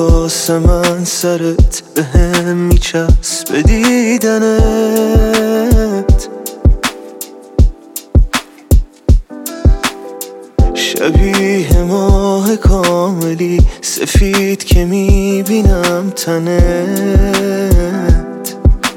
واسه من سرت به هم میچسبه دیدنت. شبیه ماه کاملی سفید که میبینم تنت.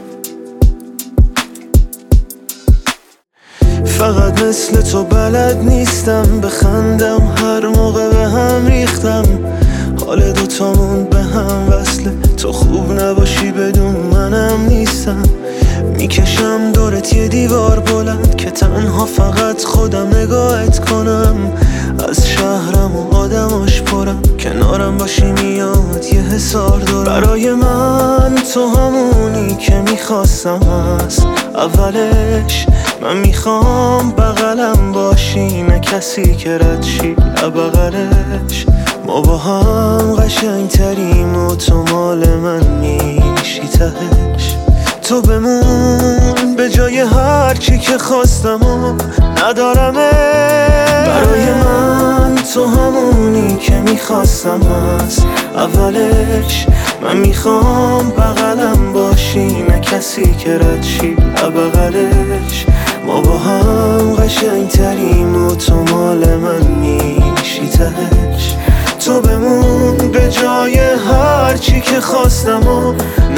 فقط مثل تو بلد نیستم بخندم، هر موقع به هم ریختم. حال دوتامون به هم وصله، تو خوب نباشی بدون منم نیستم. میکشم دورت یه دیوار بلند که تنها فقط خودم نگاهت کنم. از شهرم و آدماش پرم، کنارم باشی میاد یه حسار دارم. برای من تو همونی که میخواستم هست اولش. من میخوام بغلم باشی، نه کسی که رد شی بغلش. ما با هم قشنگ تریم و تو مال من میشی تهش. تو بمون به جای هر چی که خواستم و ندارمه. برای من تو همونی که میخواستم هست اولش. من میخوام بغلم باشی، نه کسی که رد شی بغلش. ما با هم قشنگ تریم و تو مال من میشی تهش. تو بمون به جای هر چی که خواستم و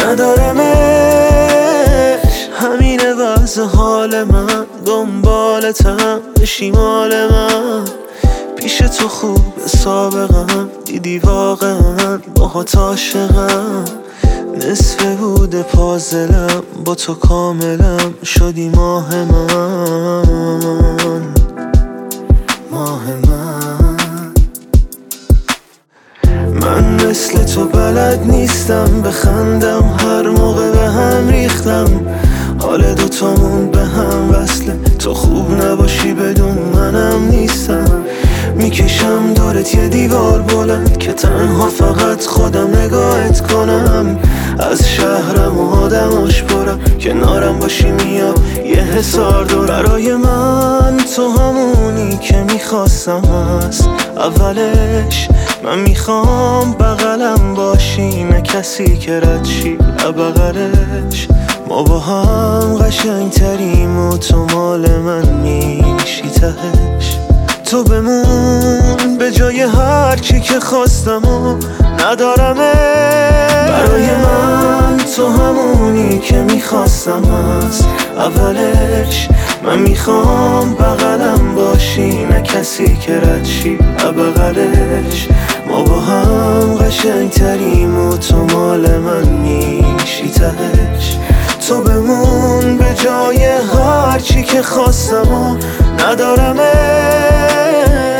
ندارمش. همینه وضع حال من، دنبالتم بشی مال من. پیش تو خوب سابقم، دیدی واقعا باهات عاشقم. نصف بود پازلم با تو کاملم، شدی ماه من، ماه من. من مثل تو بلد نیستم بخندم، هر موقع به هم ریختم. حال دوتامون به هم وصله، تو خوب نباشی بدون منم نیستم. میکشم دورت یه دیوار بلند که تنها فقط خودم نگاهت کنم. از شهرم و آدماش پرم، کنارم باشی میاد یه حسار دور. برای من تو همونی که میخواستم هست اولش. من میخوام بغلم باشی، نه کسی که رد شی بغلش. ما با هم قشنگ تریم و تو مال من میشی تهش. تو بمون به جای هر چی که خواستم و ندارمه. برای من تو همونی که میخواستم هست اولش. من میخوام بغلم باشی، نه کسی که رد شی بغلش. ما با هم قشنگ تریم و تو مال من میشی تهش. تو بمون به جای هر چی که خواستم و ندارمه.